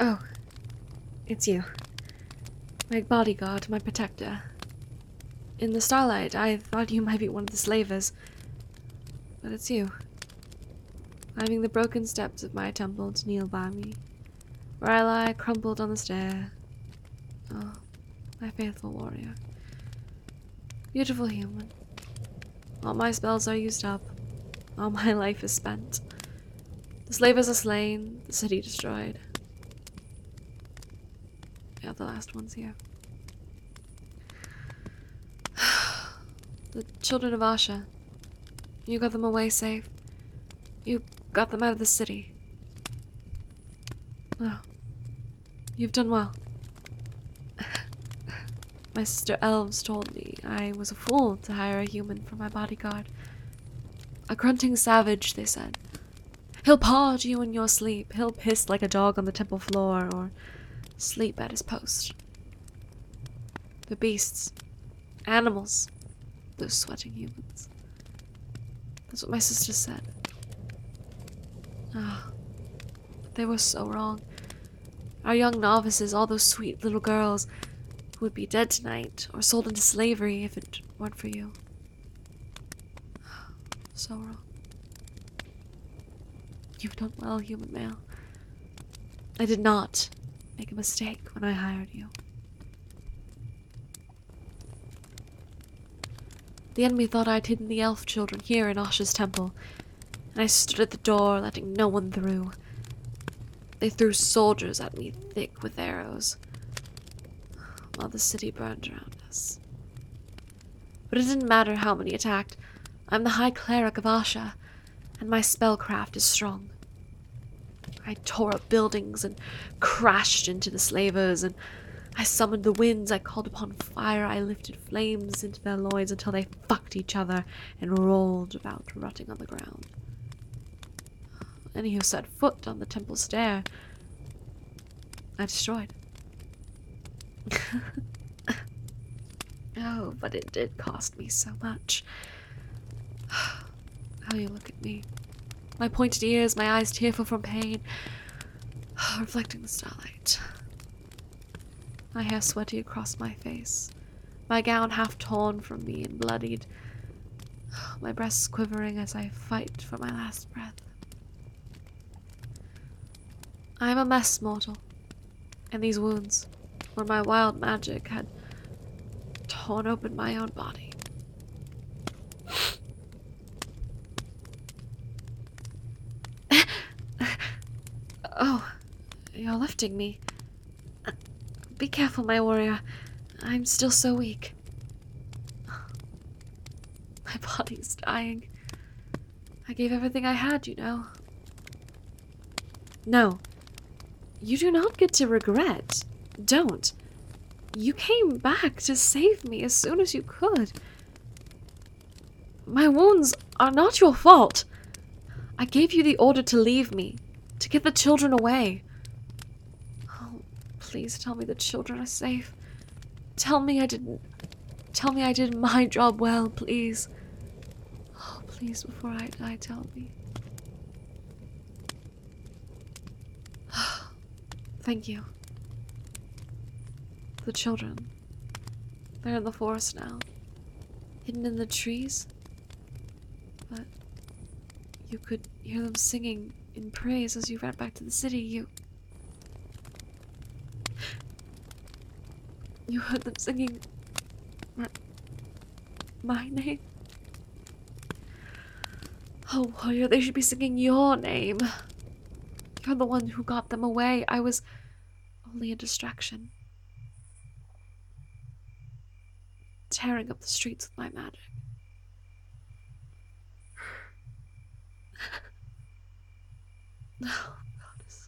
Oh, it's you. My bodyguard, my protector. In the starlight, I thought you might be one of the slavers, but it's you. Climbing the broken steps of my temple to kneel by me, where I lie crumpled on the stair. Oh, my faithful warrior. Beautiful human. All my spells are used up. All my life is spent. The slavers are slain, the city destroyed. Yeah, the last one's here. The children of Asha. You got them away safe. You got them out of the city. Oh, you've done well. My sister elves told me I was a fool to hire a human for my bodyguard. A grunting savage, they said. He'll paw at you in your sleep. He'll piss like a dog on the temple floor or sleep at his post. The beasts. Animals. Those sweating humans. That's what my sister said. Ah, but they were so wrong. Our young novices, all those sweet little girls, who would be dead tonight or sold into slavery if it weren't for you. So wrong. You've done well, human male. I did not make a mistake when I hired you. The enemy thought I'd hidden the elf children here in Asha's temple, and I stood at the door, letting no one through. They threw soldiers at me thick with arrows, while the city burned around us. But it didn't matter how many attacked. I'm the High Cleric of Asha, and my spellcraft is strong. I tore up buildings and crashed into the slavers, and I summoned the winds, I called upon fire, I lifted flames into their loins until they fucked each other and rolled about rotting on the ground. Any who set foot on the temple stair, I destroyed. Oh, but it did cost me so much. How you look at me. My pointed ears, my eyes tearful from pain, reflecting the starlight. My hair sweaty across my face, my gown half torn from me and bloodied, my breasts quivering as I fight for my last breath. I am a mess, mortal, and these wounds, where my wild magic had torn open my own body. Oh, you're lifting me. Be careful, my warrior. I'm still so weak. My body's dying. I gave everything I had, you know. No. You do not get to regret. Don't. You came back to save me as soon as you could. My wounds are not your fault. I gave you the order to leave me, to get the children away. Oh, please tell me the children are safe. Tell me I did my job well, please. Oh, please, before I die, tell me. Thank you. The children. They're in the forest now. Hidden in the trees. But you could hear them singing in praise as you ran back to the city. You heard them singing my name? Oh, warrior, they should be singing your name. You're the one who got them away. I was only a distraction. Tearing up the streets with my magic. Oh, goddess.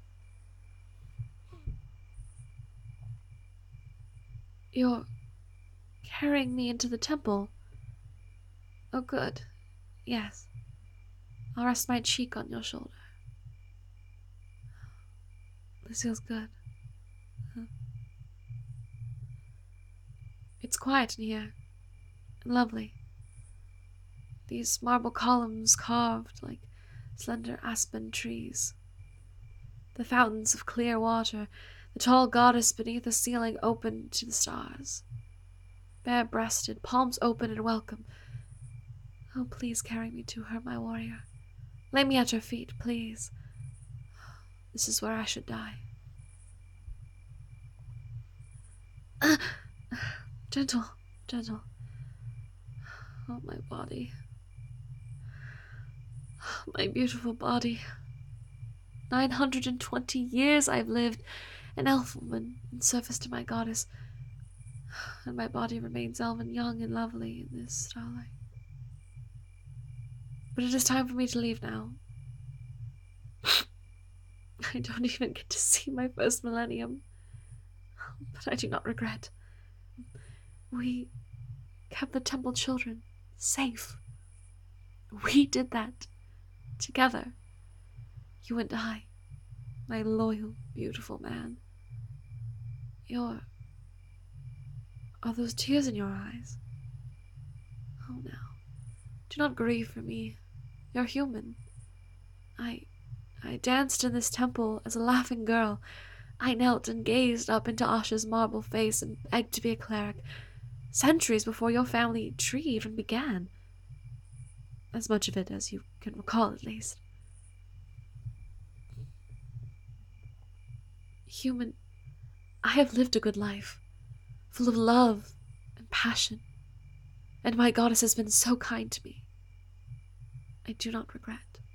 You're carrying me into the temple. Oh, good. Yes. I'll rest my cheek on your shoulder. This feels good. Huh? It's quiet in here. And lovely. These marble columns carved like slender aspen trees. The fountains of clear water, the tall goddess beneath the ceiling open to the stars. Bare-breasted, palms open in welcome. Oh, please carry me to her, my warrior. Lay me at her feet, please. This is where I should die. Gentle, gentle. Oh, my body. My beautiful body. 920 years I've lived, an elf woman in service to my goddess, and my body remains elven young and lovely in this starlight. But it is time for me to leave now. I don't even get to see my first millennium, but I do not regret. We kept the temple children safe. We did that together. You and I, my loyal, beautiful man. Are those tears in your eyes? Oh, no. Do not grieve for me. You're human. I danced in this temple as a laughing girl. I knelt and gazed up into Asha's marble face and begged to be a cleric, centuries before your family tree even began. As much of it as you can recall, at least. Human, I have lived a good life, full of love and passion, and my goddess has been so kind to me. I do not regret.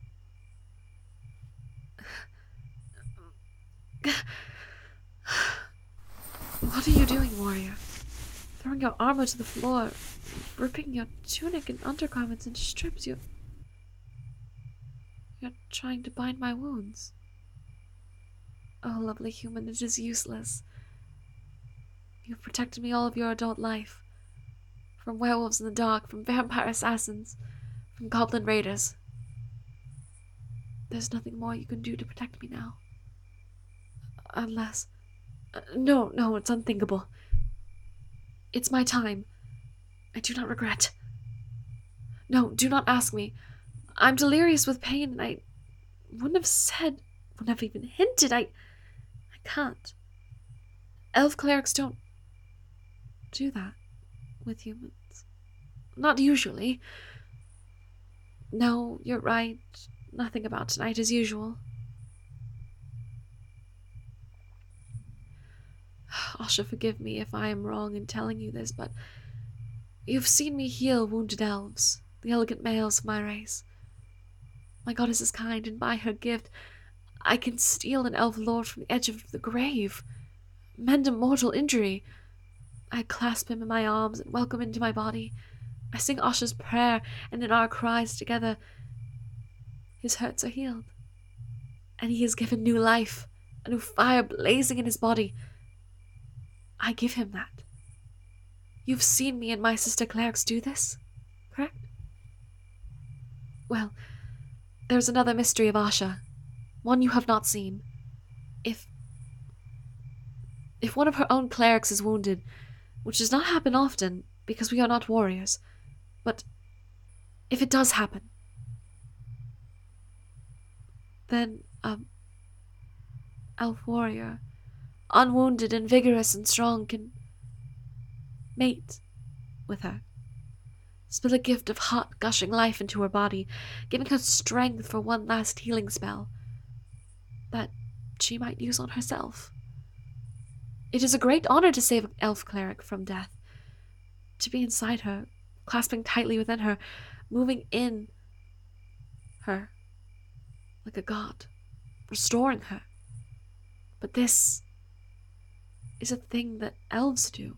What are you doing, warrior? Throwing your armor to the floor, ripping your tunic and undergarments into strips. You're trying to bind my wounds. Oh, lovely human, it is useless. You've protected me all of your adult life. From werewolves in the dark, from vampire assassins, from goblin raiders. There's nothing more you can do to protect me now. Unless... No, it's unthinkable. It's my time. I do not regret. No, do not ask me. I'm delirious with pain, and I wouldn't have even hinted. I can't. Elf clerics don't do that with humans. Not usually. No, you're right. Nothing about tonight as usual. Asha, forgive me if I am wrong in telling you this, but you've seen me heal wounded elves, the elegant males of my race. My goddess is kind, and by her gift, I can steal an elf lord from the edge of the grave, mend a mortal injury. I clasp him in my arms and welcome him into my body. I sing Asha's prayer, and in our cries together, his hurts are healed. And he is given new life, a new fire blazing in his body. I give him that. You've seen me and my sister clerics do this, correct? Well, there's another mystery of Asha, one you have not seen. If one of her own clerics is wounded, which does not happen often because we are not warriors, but if it does happen, then elf warrior, unwounded and vigorous and strong, can mate with her. Spill a gift of hot, gushing life into her body, giving her strength for one last healing spell that she might use on herself. It is a great honor to save an elf cleric from death, to be inside her, clasping tightly within her, moving in her like a god, restoring her. But this is a thing that elves do.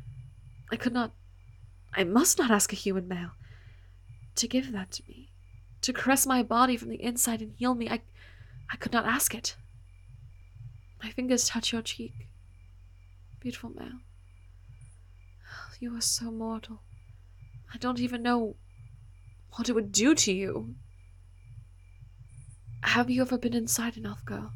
I must not ask a human male to give that to me, to caress my body from the inside and heal me. I could not ask it. My fingers touch your cheek, beautiful male. You are so mortal. I don't even know what it would do to you. Have you ever been inside an elf girl?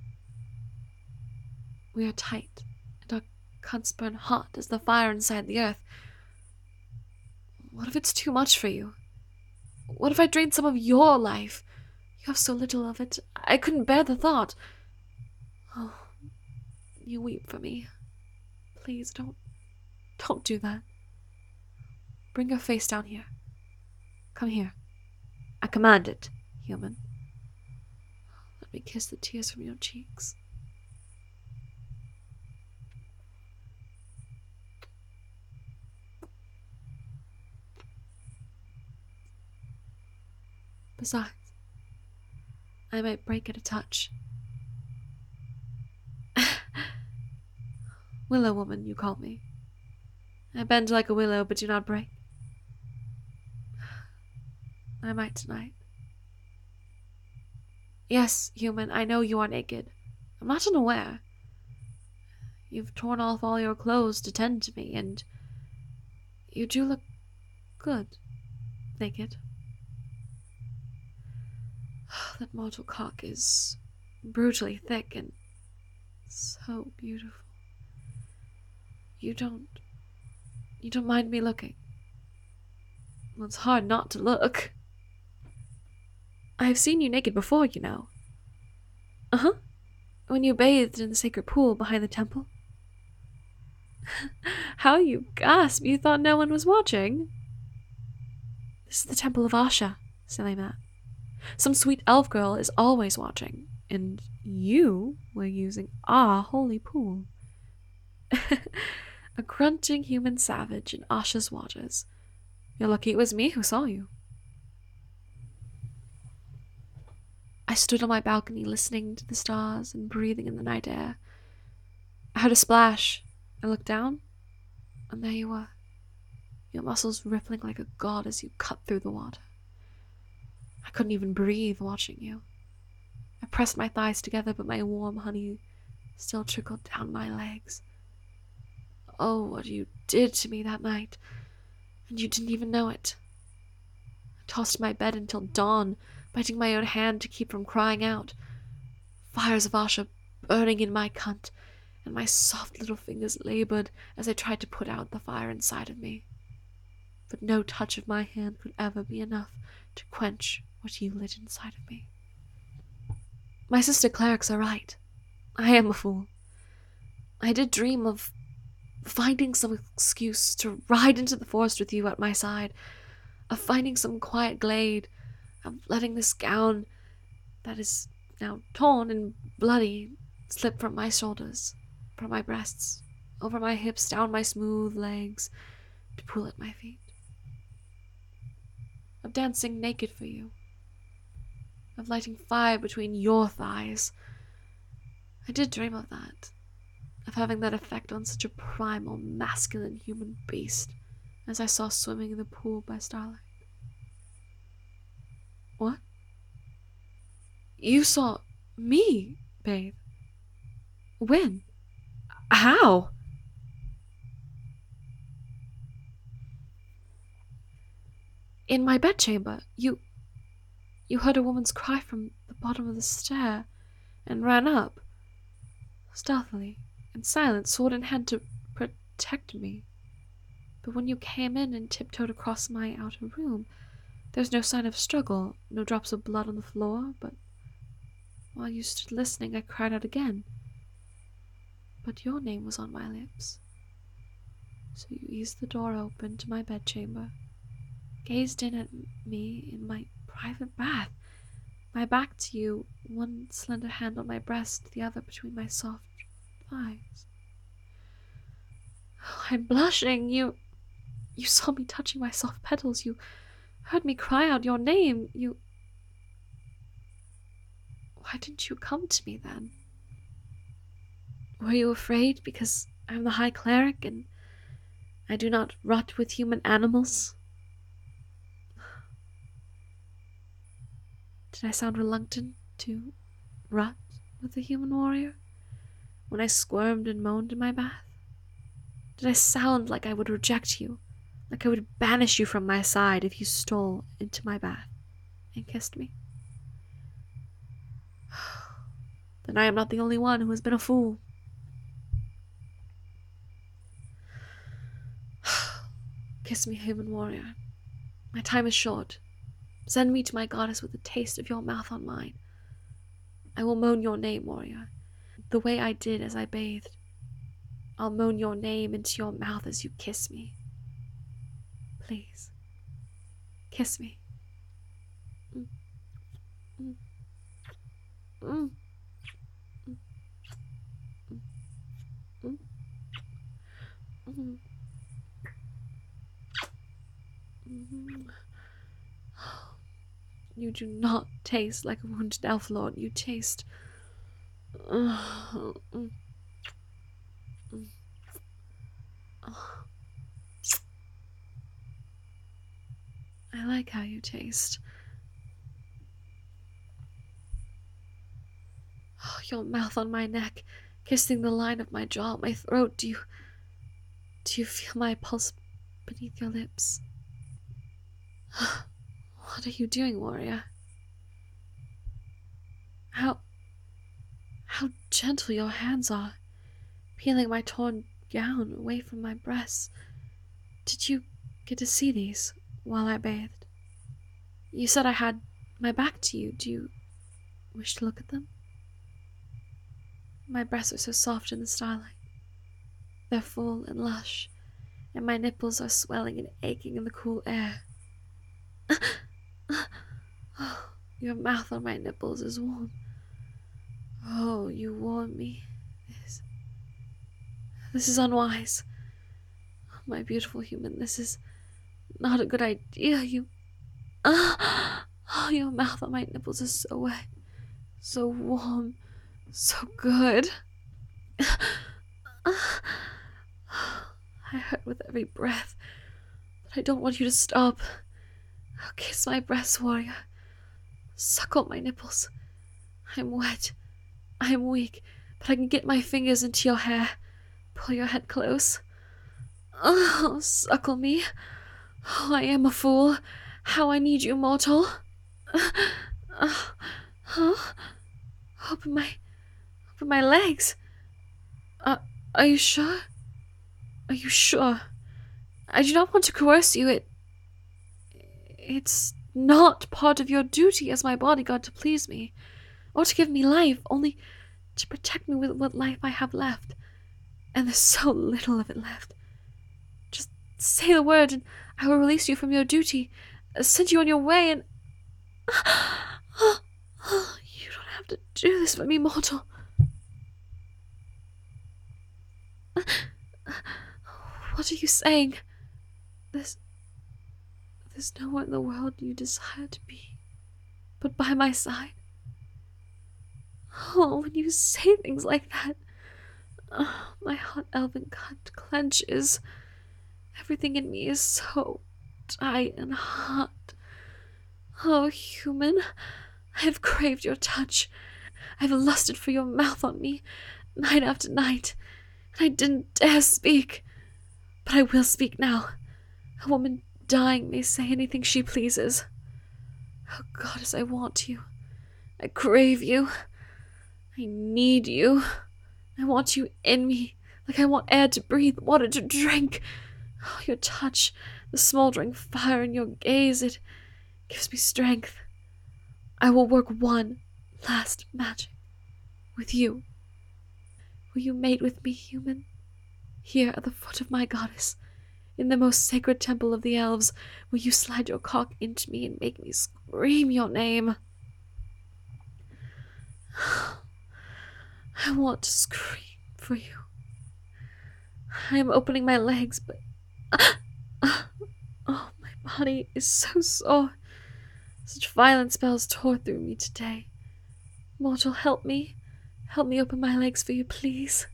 We are tight, and our cuts burn hot as the fire inside the earth. What if it's too much for you? What if I drained some of your life? You have so little of it. I couldn't bear the thought. Oh, you weep for me. Please don't do that. Bring your face down here. Come here. I command it, human. Let me kiss the tears from your cheeks. Besides, I might break at a touch. Willow woman, you call me. I bend like a willow, but do not break. I might tonight. Yes, human, I know you are naked. I'm not unaware. You've torn off all your clothes to tend to me, and you do look good, naked. That mortal cock is brutally thick and so beautiful. You don't mind me looking? Well, it's hard not to look. I've seen you naked before, you know. Uh-huh. When you bathed in the sacred pool behind the temple. How you gasp! You thought no one was watching? This is the temple of Asha, silly man. Some sweet elf girl is always watching, and you were using our holy pool. A grunting human savage in Asha's waters. You're lucky it was me who saw you. I stood on my balcony listening to the stars and breathing in the night air. I heard a splash. I looked down, and there you were, your muscles rippling like a god as you cut through the water. I couldn't even breathe watching you. I pressed my thighs together, but my warm honey still trickled down my legs. Oh, what you did to me that night, and you didn't even know it. I tossed my bed until dawn, biting my own hand to keep from crying out. Fires of Asha burning in my cunt, and my soft little fingers labored as I tried to put out the fire inside of me. But no touch of my hand could ever be enough to quench what you lit inside of me. My sister clerics are right. I am a fool. I did dream of finding some excuse to ride into the forest with you at my side, of finding some quiet glade, of letting this gown that is now torn and bloody slip from my shoulders, from my breasts, over my hips, down my smooth legs, to pool at my feet. Of dancing naked for you, of lighting fire between your thighs. I did dream of that, of having that effect on such a primal, masculine human beast as I saw swimming in the pool by starlight. What? You saw me, babe? When? How? In my bedchamber. You heard a woman's cry from the bottom of the stair and ran up, stealthily, in silence, sword in hand, to protect me. But when you came in and tiptoed across my outer room, there was no sign of struggle, no drops of blood on the floor, but while you stood listening, I cried out again. But your name was on my lips. So you eased the door open to my bedchamber, gazed in at me in my private bath, my back to you, one slender hand on my breast, the other between my soft thighs. Oh, I'm blushing. You saw me touching my soft petals. You heard me cry out your name. Why didn't you come to me then? Were you afraid because I'm the High Cleric and I do not rut with human animals? Did I sound reluctant to rut with a human warrior when I squirmed and moaned in my bath? Did I sound like I would reject you, like I would banish you from my side if you stole into my bath and kissed me? Then I am not the only one who has been a fool. Kiss me, human warrior. My time is short. Send me to my goddess with a taste of your mouth on mine. I will moan your name, warrior. the way I did as I bathed. I'll moan your name into your mouth as you kiss me. Please, kiss me. Mm, mm, mm, mm, mm, mm. You do not taste like a wounded elf lord. You taste... Mm, mm, mm. I like how you taste. Your mouth on my neck, kissing the line of my jaw, my throat. Do you feel my pulse beneath your lips? What are you doing, warrior? How gentle your hands are, peeling my torn gown away from my breasts. Did you get to see these while I bathed? You said I had my back to you. Do you wish to look at them? My breasts are so soft in the starlight. They're full and lush, and my nipples are swelling and aching in the cool air. Your mouth on my nipples is warm. Oh, you warm me. This is unwise. My beautiful human, this is not a good idea. Your mouth on my nipples is so wet, so warm, so good. I hurt with every breath, but I don't want you to stop. Kiss my breasts, warrior. Suckle my nipples. I'm wet. I'm weak, but I can get my fingers into your hair. Pull your head close. Oh, suckle me. Oh, I am a fool. How I need you, mortal. Open my legs. Are you sure? Are you sure? I do not want to coerce you. It's not part of your duty as my bodyguard to please me, or to give me life, only to protect me with what life I have left. And there's so little of it left. Just say the word and I will release you from your duty, send you on your way, and... You don't have to do this for me, mortal. What are you saying? There's nowhere in the world you desire to be but by my side. Oh, when you say things like that, my hot elven gut clenches. Everything in me is so tight and hot. Oh, human, I have craved your touch. I have lusted for your mouth on me, night after night, and I didn't dare speak. But I will speak now. A woman dying may say anything she pleases. Oh, goddess, I want you. I crave you. I need you. I want you in me, like I want air to breathe, water to drink. Oh, your touch, the smoldering fire in your gaze, it gives me strength. I will work one last magic with you. Will you mate with me, human? Here at the foot of my goddess, in the most sacred temple of the elves, will you slide your cock into me and make me scream your name? I want to scream for you. I am opening my legs, but... Oh, my body is so sore. Such violent spells tore through me today. Mortal, help me. Help me open my legs for you, please.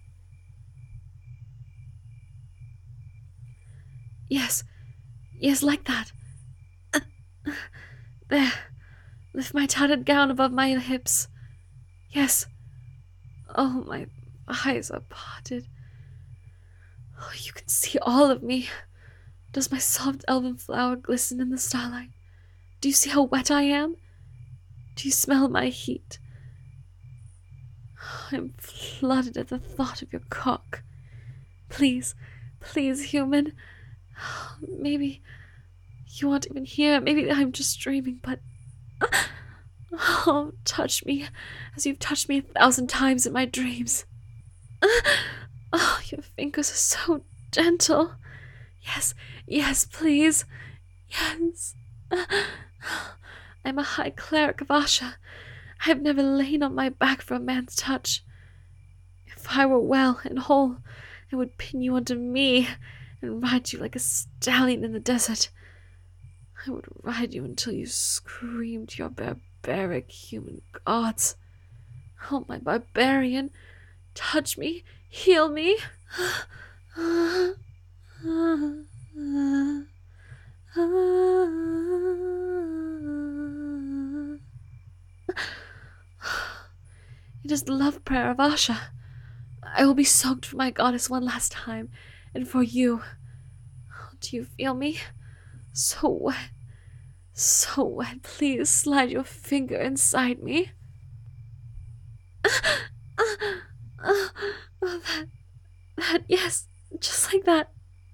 Yes, like that. There. Lift my tattered gown above my hips. Yes. Oh, my eyes are parted. Oh, you can see all of me. Does my soft elven flower glisten in the starlight? Do you see how wet I am? Do you smell my heat? I'm flooded at the thought of your cock. Please, human. Maybe you aren't even here. Maybe I'm just dreaming, but... Oh, touch me as you've touched me 1,000 times in my dreams. Oh, your fingers are so gentle. Yes, yes, please. Yes. I'm a high cleric of Asha. I have never lain on my back for a man's touch. If I were well and whole, I would pin you onto me and ride you like a stallion in the desert. I would ride you until you screamed your barbaric human gods. Oh, my barbarian, touch me, heal me. It is the love prayer of Asha. I will be soaked for my goddess one last time, and for you. Do you feel me? So wet. So wet. Please slide your finger inside me. That, yes, just like that.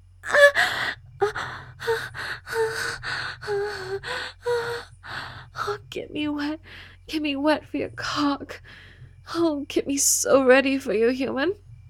Oh, get me wet. Get me wet for your cock. Oh, get me so ready for you, human.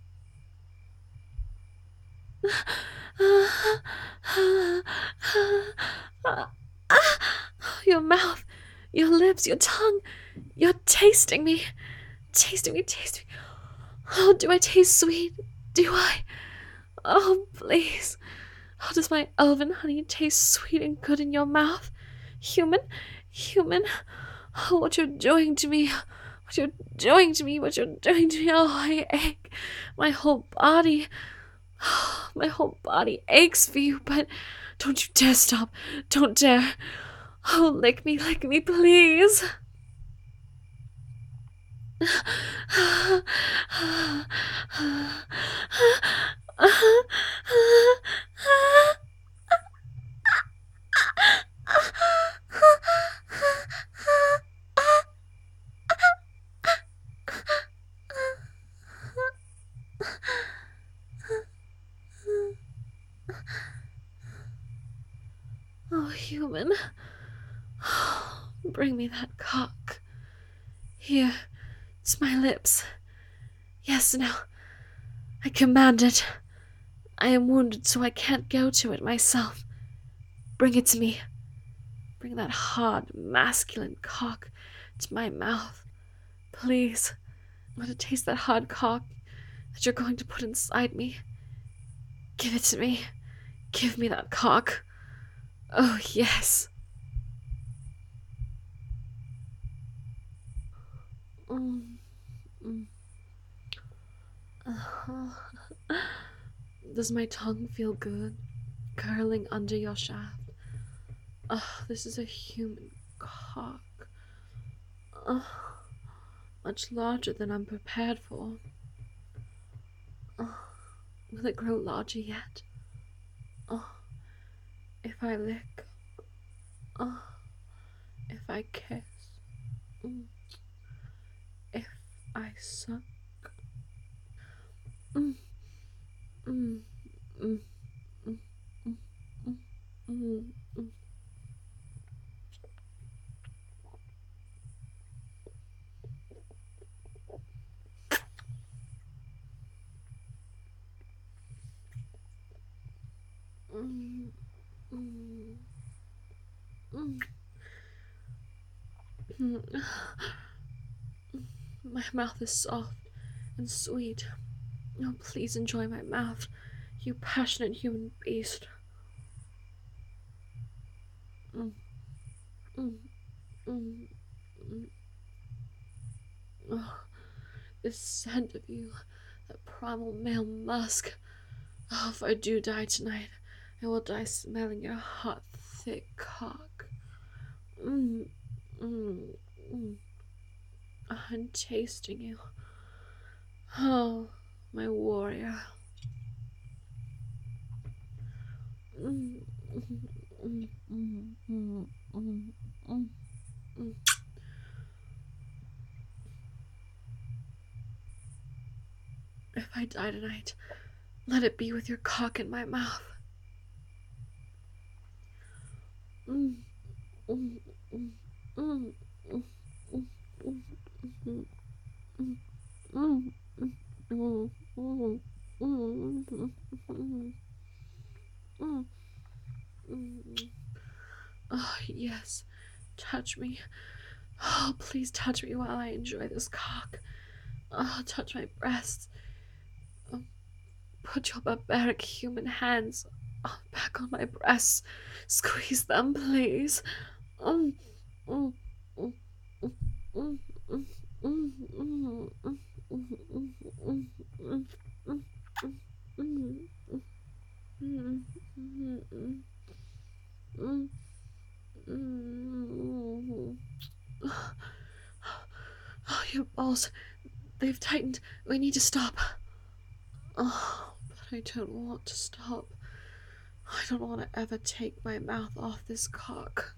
Your mouth, your lips, your tongue. You're tasting me. Tasting me, tasting me. Oh, do I taste sweet? Do I? Oh, please. Oh, does my elven honey taste sweet and good in your mouth? Human? Human? Oh, what you're doing to me. What you're doing to me. What you're doing to me. Oh, I ache. My whole body. My whole body aches for you, but don't you dare stop. Don't dare. Oh, lick me, please. Oh, human. Bring me that cock. Here, it's my lips. Yes, now, I command it. I am wounded, so I can't go to it myself. Bring it to me. Bring that hard, masculine cock to my mouth. Please. I want to taste that hard cock that you're going to put inside me. Give it to me. Give me that cock. Oh, yes. Does my tongue feel good, curling under your shaft? This is a human cock. Much larger than I'm prepared for. Will it grow larger yet? If I lick. If I kiss. If I suck. My mouth is soft and sweet. Oh, please enjoy my mouth, you passionate human beast. Oh, the scent of you, that primal male musk. Oh, if I do die tonight, I will die smelling your hot, thick cock. And tasting you. Oh, my warrior. If I die tonight, let it be with your cock in my mouth. Oh, yes. Touch me. Oh, please touch me while I enjoy this cock. Oh, touch my breasts. Oh, put your barbaric human hands back on my breasts. Squeeze them, please. Mm, mm, mm, mm, mm, mm, mm, mm, mm, mm, mm, mm, mm, mm, mm, mm. Oh, your balls. They've tightened. We need to stop. Oh, but I don't want to stop. I don't want to ever take my mouth off this cock.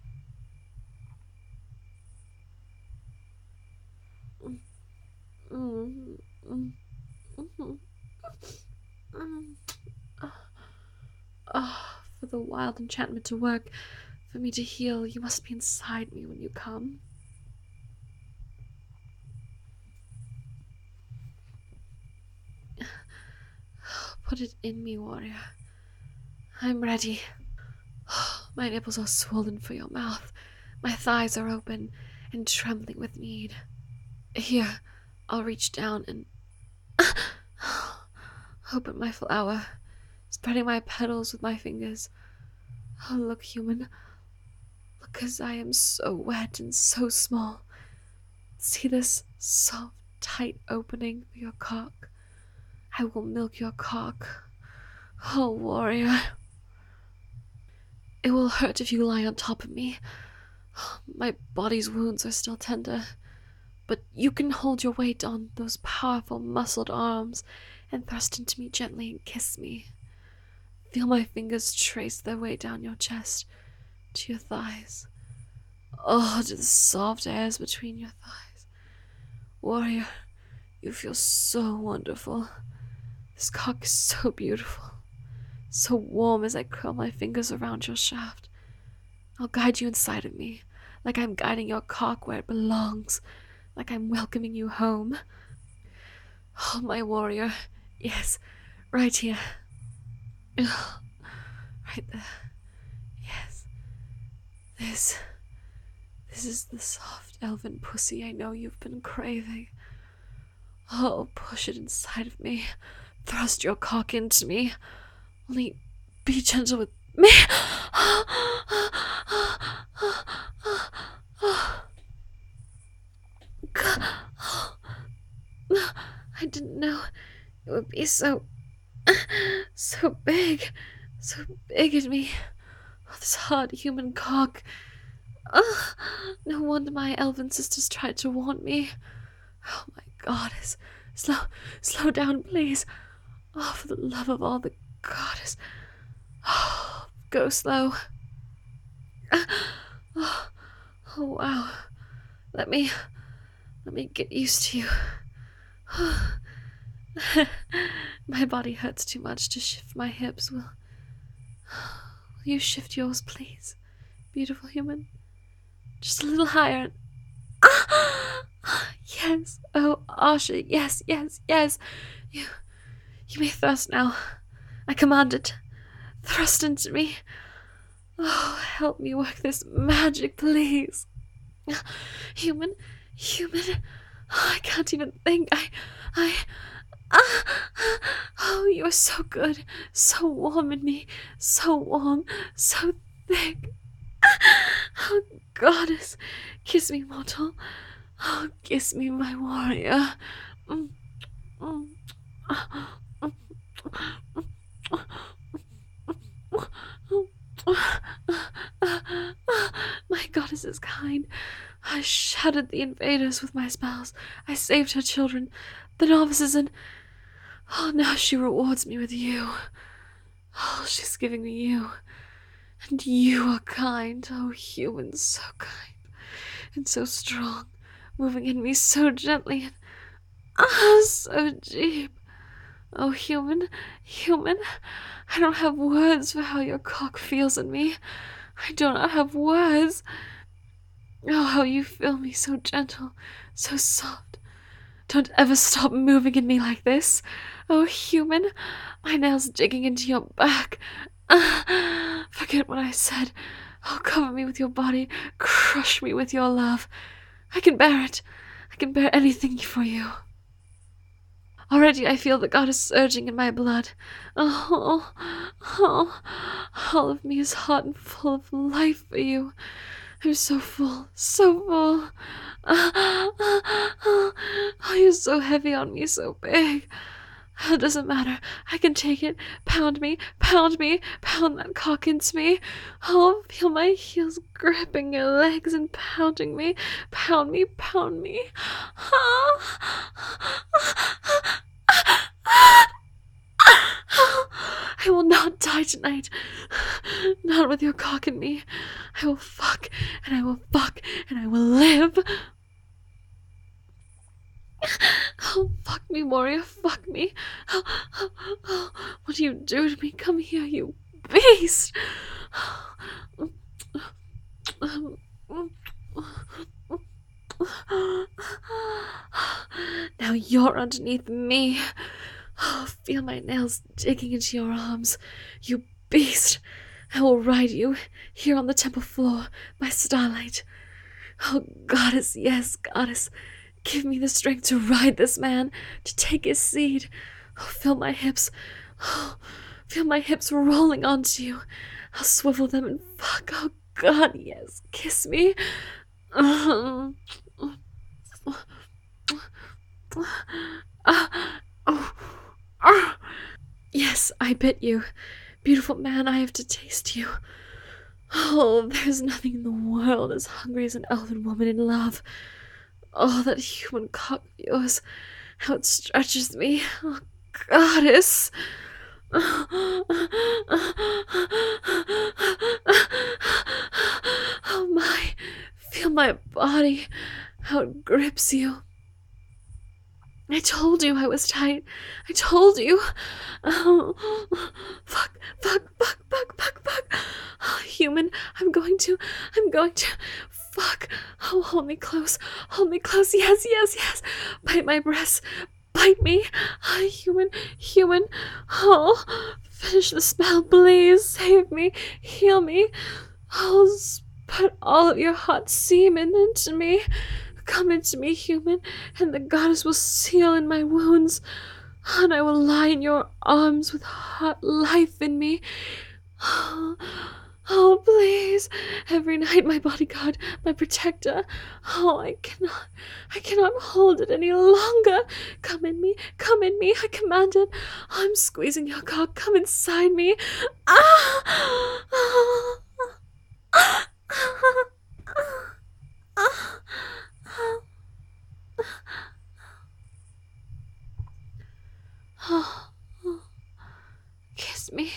For the wild enchantment to work, for me to heal, you must be inside me when you come. Put it in me, warrior. I'm ready. My nipples are swollen for your mouth. My thighs are open and trembling with need. Here, I'll reach down and open my flower, spreading my petals with my fingers. Oh, look, human. Look, as I am so wet and so small. See this soft, tight opening for your cock? I will milk your cock. Oh, warrior. It will hurt if you lie on top of me. My body's wounds are still tender, but you can hold your weight on those powerful, muscled arms and thrust into me gently and kiss me. Feel my fingers trace their way down your chest to your thighs. Oh, to the soft hairs between your thighs. Warrior, you feel so wonderful. This cock is so beautiful, so warm as I curl my fingers around your shaft. I'll guide you inside of me, like I'm guiding your cock where it belongs, like I'm welcoming you home. Oh, my warrior. Yes, right here. Ugh, right there. Yes. This is the soft elven pussy I know you've been craving. Oh, push it inside of me. Thrust your cock into me. Only be gentle with me. I didn't know it would be so big, so big in me. Oh, this hard human cock. No wonder my elven sisters tried to warn me. Oh my goddess. Slow down, please. Oh, for the love of all the goddess. Oh, go slow. Oh, wow. Let me get used to you. My body hurts too much to shift my hips. Will you shift yours, please, beautiful human? Just a little higher. Yes. Oh, Asha, yes. You may thrust now. I command it. Thrust into me. Oh, help me work this magic, please. Human. I can't even think. Oh, you are so good, so warm in me, so warm, so thick. Oh, goddess, kiss me, mortal. Oh, kiss me, my warrior. My goddess is kind. I shattered the invaders with my spells. I saved her children, the novices, and now she rewards me with you. Oh, she's giving me you. And you are kind. Oh, humans, so kind and so strong, moving in me so gently and so deep. Oh, human, I don't have words for how your cock feels in me. I do not have words. Oh, how you feel me so gentle, so soft. Don't ever stop moving in me like this. Oh, human, my nails digging into your back. Forget what I said. Oh, cover me with your body, crush me with your love. I can bear it. I can bear anything for you. Already I feel the goddess surging in my blood. Oh, oh, all of me is hot and full of life for you. I'm so full, so full. Oh, you're so heavy on me, so big. It doesn't matter. I can take it. Pound me, pound me, pound that cock into me. Oh, feel my heels gripping your legs and pounding me. Pound me, pound me. I will not die tonight. Not with your cock in me. I will fuck, and I will fuck, and I will live. Oh, fuck me, warrior, fuck me. What do you do to me? Come here, you beast. Now you're underneath me. Oh, feel my nails digging into your arms. You beast. I will ride you here on the temple floor, my starlight. Oh, goddess, yes, goddess. Give me the strength to ride this man, to take his seed. Oh, feel my hips. Oh, feel my hips rolling onto you. I'll swivel them and fuck. Oh, God, yes. Kiss me. Yes, I bit you. Beautiful man, I have to taste you. Oh, there's nothing in the world as hungry as an elven woman in love. Oh, that human cock of yours, how it stretches me. Oh, goddess. Oh my, feel my body, how it grips you. I told you I was tight. I told you. Oh, fuck, fuck, fuck, fuck, fuck, fuck. Oh, human, I'm going to. Fuck. Oh, hold me close. Hold me close. Yes, yes, yes. Bite my breasts. Bite me. Oh, human. Oh, finish the spell, please. Save me. Heal me. Oh, put all of your hot semen into me. Come into me, human, and the goddess will seal in my wounds, and I will lie in your arms with hot life in me. Oh, please, every night my bodyguard, my protector. Oh, I cannot hold it any longer. Come in me, I command it. I'm squeezing your cock, come inside me. Ah! Ah! Ah! Ah! Ah! Oh, kiss me.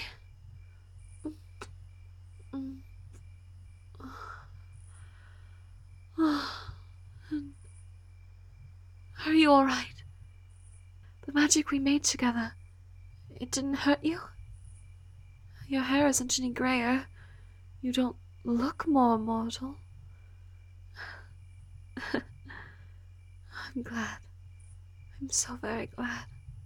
Are you all right? The magic we made together, it didn't hurt you? Your hair isn't any grayer. You don't look more mortal. I'm glad. I'm so very glad.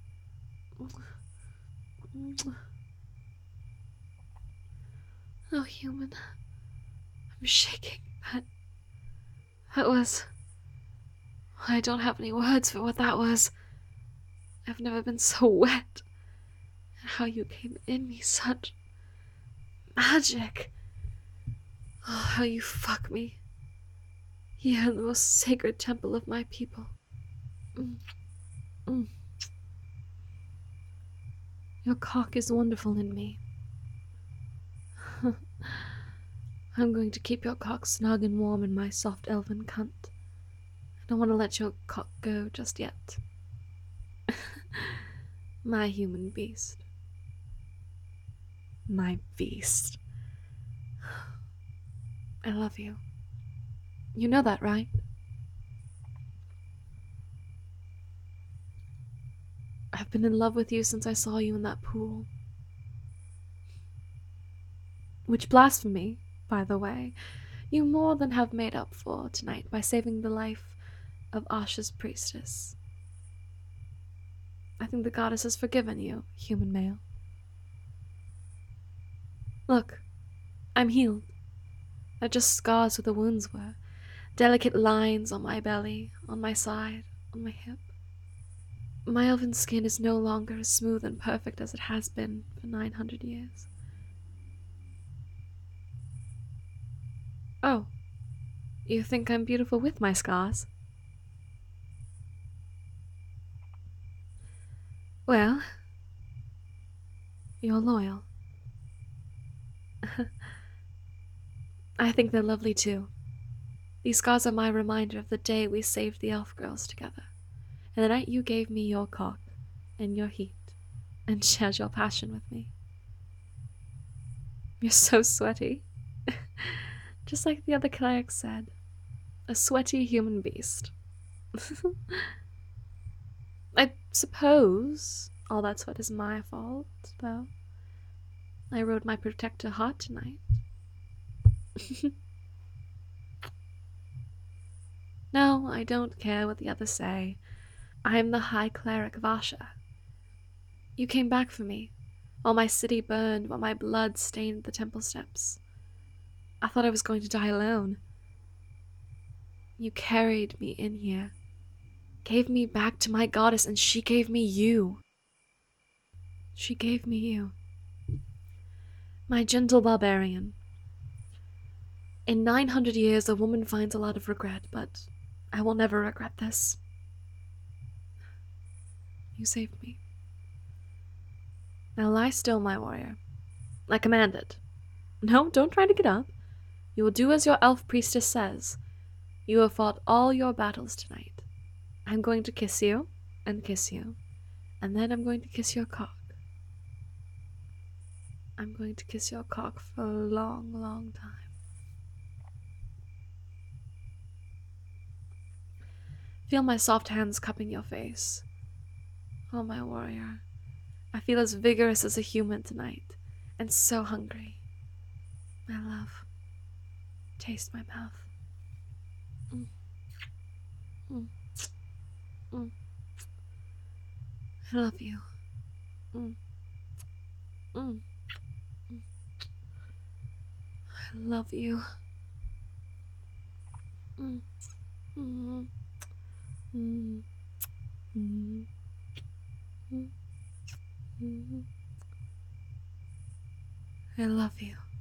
Oh, human. I'm shaking. That was... I don't have any words for what that was. I've never been so wet. And how you came in me, such magic. Oh, how you fuck me. Here in the most sacred temple of my people. Your cock is wonderful in me. I'm going to keep your cock snug and warm in my soft elven cunt. I don't want to let your cock go just yet. My human beast. My beast. I love you. You know that, right? I've been in love with you since I saw you in that pool. Which blasphemy, by the way. You more than have made up for tonight by saving the life of Asha's priestess. I think the goddess has forgiven you, human male. Look, I'm healed. They're just scars where the wounds were. Delicate lines on my belly, on my side, on my hip. My elven skin is no longer as smooth and perfect as it has been for 900 years. Oh, you think I'm beautiful with my scars? Well, you're loyal. I think they're lovely too. These scars are my reminder of the day we saved the elf girls together, and the night you gave me your cock and your heat, and shared your passion with me. You're so sweaty. Just like the other cleric said, a sweaty human beast. I suppose all that sweat is my fault, though. I rode my protector hard tonight. No, I don't care what the others say. I am the High Cleric of Asha. You came back for me, while my city burned, while my blood stained the temple steps. I thought I was going to die alone. You carried me in here, gave me back to my goddess, and she gave me you. She gave me you. My gentle barbarian. In 900 years, a woman finds a lot of regret, but I will never regret this. You saved me. Now lie still, my warrior. I command it. No, don't try to get up. You will do as your elf priestess says. You have fought all your battles tonight. I'm going to kiss you, and then I'm going to kiss your cock. I'm going to kiss your cock for a long, long time. Feel my soft hands cupping your face. Oh, my warrior. I feel as vigorous as a human tonight, and so hungry. My love, taste my mouth. Mm. Mm. Mm. I love you. Mm. Mm. Mm. I love you. Mm. Mm. Mm. Mm. Mm. Mm. I love you.